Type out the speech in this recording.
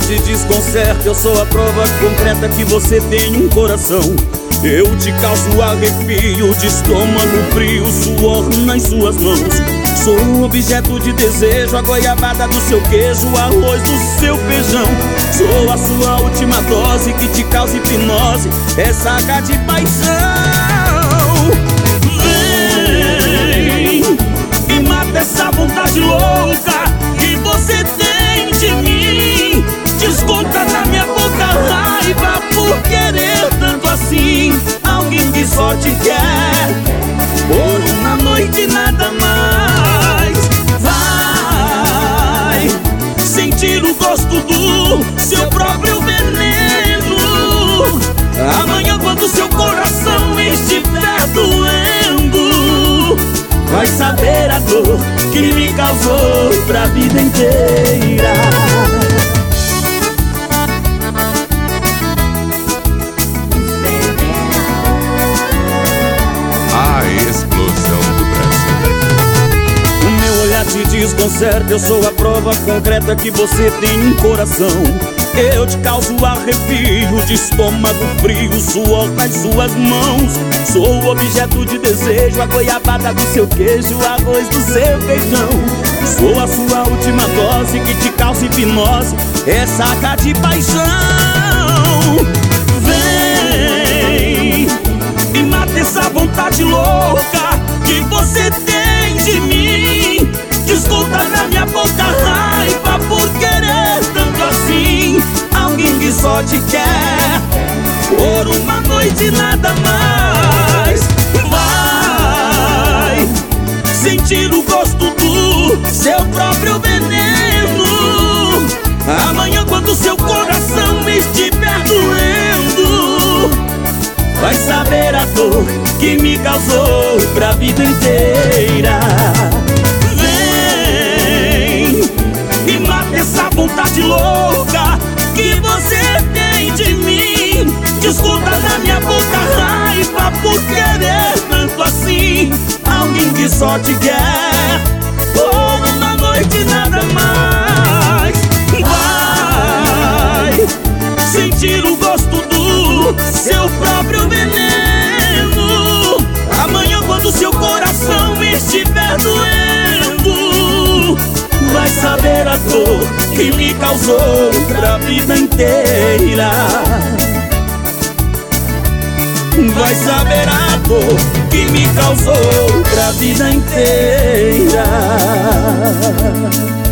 te desconcerta, eu sou a prova concreta que você tem um coração. Eu te causo arrepio de estômago frio, suor nas suas mãos. Sou um objeto de desejo, a goiabada do seu queijo, o arroz do seu feijão. Sou a sua última dose que te causa hipnose, é saga de paixão. Vem e mata essa vontade louca que você tem de mim. Desconta na minha boca raiva por querer tanto assim alguém que só te quer por uma noite, nada mais. Vai sentir o gosto do seu próprio veneno. Amanhã, quando seu coração estiver doendo, vai saber a dor que me causou pra vida inteira. Te desconcerta, eu sou a prova concreta que você tem um coração. Eu te causo arrepio de estômago frio, suor nas suas mãos. Sou o objeto de desejo, a goiabada do seu queijo, o arroz do seu feijão. Sou a sua última dose que te causa hipnose, é saca de paixão. Vem e mata essa vontade louca que você tem de mim. Desconta na minha boca raiva por querer tanto assim alguém que só te quer por uma noite, nada mais. Vai sentir o gosto do seu próprio veneno. Amanhã, quando seu coração estiver doendo, vai saber a dor que me causou pra vida inteira. E mata essa vontade louca que você tem de mim. Desconta na minha boca raiva por querer tanto assim alguém que só te quer por uma noite, nada mais. Vai sentir o gosto do seu próprio veneno. Amanhã, quando seu coração estiver doendo, vai saber a dor que me causou pra vida inteira. Vai saber a dor que me causou pra vida inteira.